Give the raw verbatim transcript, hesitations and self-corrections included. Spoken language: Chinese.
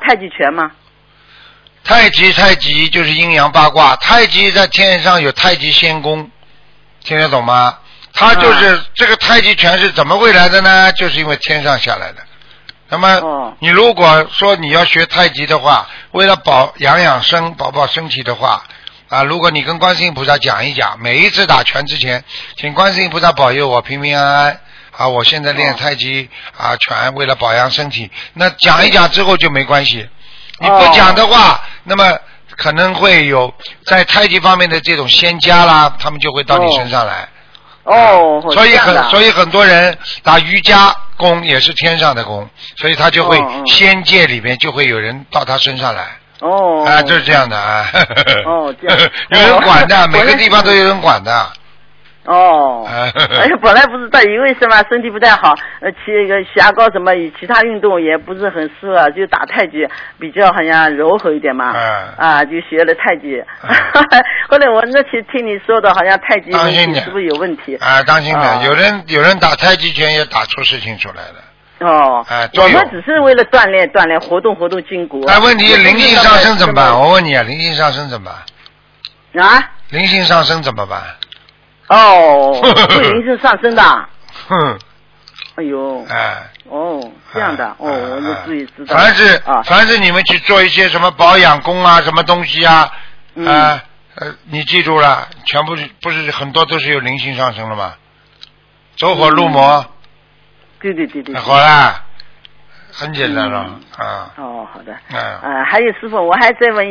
太极拳吗？ 太极太极就是阴阳八卦，太极在天上有太极仙功，听得懂吗？他就是、啊、这个太极拳是怎么会来的呢？就是因为天上下来的。那么、哦、你如果说你要学太极的话，为了保养养生保保身体的话啊，如果你跟观世音菩萨讲一讲，每一次打拳之前请观世音菩萨保佑我平平安安啊，我现在练太极、哦、啊拳为了保养身体，那讲一讲之后就没关系。你不讲的话、哦、那么可能会有在太极方面的这种仙家啦，他们就会到你身上来。 哦， 啊、所以很所以很多人打瑜伽功也是天上的功，所以他就会、哦、仙界里面就会有人到他身上来。 哦， 啊，就是这样的啊。 哦，这样。 有人管的，每个地方都有人管的。 哦，哎呀，本来不知道，因为什么身体不太好，呃，其个牙膏什么，其他运动也不是很适合，就打太极比较好像柔和一点嘛， 嗯、 啊，就学了太极。嗯、后来我那天听你说的，好像太极问题是不是有问题？ 啊，当心点、啊，有人有人打太极拳也打出事情出来的。 哦， 哎、啊， 我们只是为了锻炼锻炼，活动活动筋骨。 哎，问题灵性上升怎么办？我问你啊，灵性上升怎么办？ 啊？ 灵性上升怎么办？ 哦，会灵性上升的。 哼。 哎呦。 哎。 哦，这样的。哎、哦，我就注意知道。 凡是、 啊、 凡是你们去做一些什么保养功啊，什么东西啊， 嗯、 呃呃，你记住了，全部不是很多都是有灵性上升了吗？走火入魔。 嗯、对对对对。 好啦，很简单了、嗯、啊。 哦，好的。 嗯。 啊，还有师傅，我还在问。